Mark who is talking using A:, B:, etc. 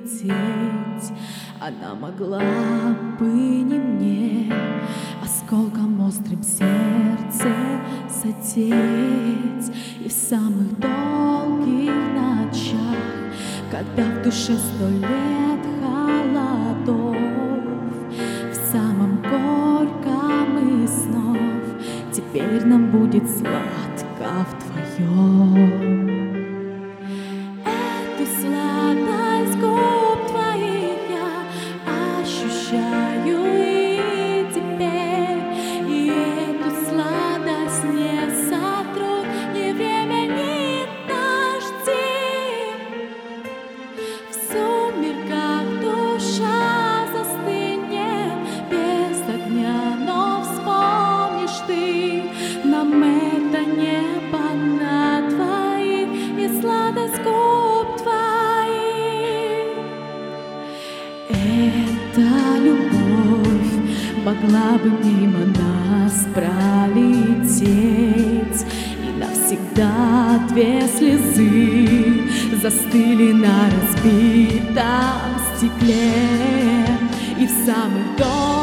A: прилететь. Она могла бы не мне осколком острым сердце задеть. И в самых долгих ночах, когда в душе 100 лет холодов, в самом горьком из снов теперь нам будет сладко вдвоем. Эту сладость губ твоих я ощущаю и теперь, и эту сладость не сотрут ни время, ни дожди. В сумерках душа застынет без огня, но вспомнишь ты нам это небо на двоих и сладость губ твоих. Эта любовь могла бы мимо нас пролететь, и навсегда 2 слезы застыли на разбитом стекле. И в самых